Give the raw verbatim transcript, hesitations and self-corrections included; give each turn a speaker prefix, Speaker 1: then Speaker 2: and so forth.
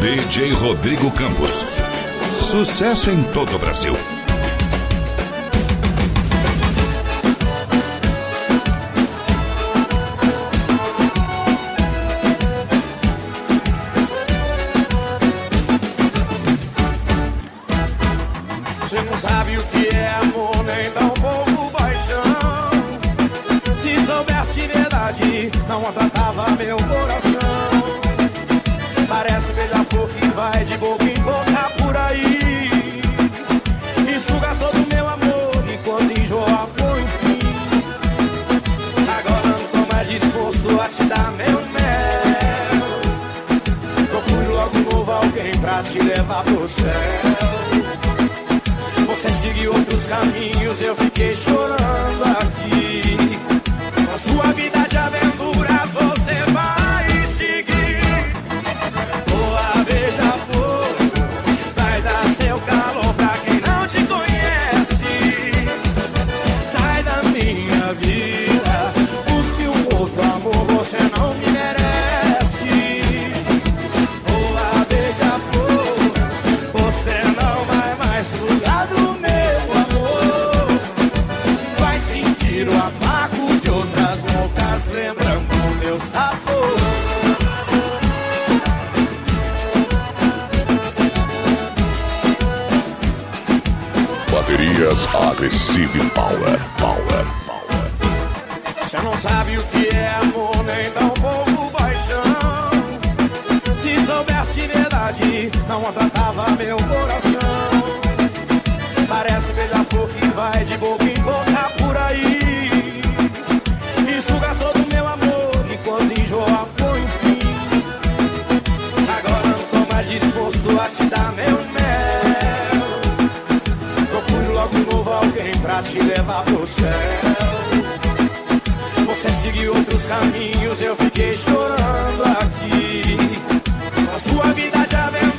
Speaker 1: D J Rodrigo Campos. Sucesso em todo o Brasil.
Speaker 2: Você não sabe o que é amor, nem tão pouco paixão. Se soubesse de verdade, não maltratava meu coração. Parece beija-flor que vai de boca em boca por aí e suga todo o meu amor enquanto enjoa por enfim. Agora não tô mais disposto a te dar meu mel. Procure logo um novo alguém pra te levar pro céu. Você seguiu outros caminhos, eu fiquei chorando aqui. Na sua vida de aventuras você vai seguir. Boa beija-flor, vai dar seu calor pra quem não te conhece. Sai da minha vida, busque um outro amor, você não me merece. Boa beija-flor, você não vai mais sugar do meu amor. Vai sentir o afago de outras bocas, lembrando o meu sabor.
Speaker 1: Baterias Agressive Power, Power, Power.
Speaker 2: Você não sabe o que é amor, nem tão pouco paixão. Se soubesse de verdade, não maltratava meu coração. Parece beija-flor que vai de boca em boca por aí e suga todo o meu amor enquanto enjoa por enfim. Agora não tô mais disposto a te dar meu mel. Procure logo um novo alguém pra te levar pro céu. Você seguiu outros caminhos, eu fiquei chorando aqui. Na sua vida já vem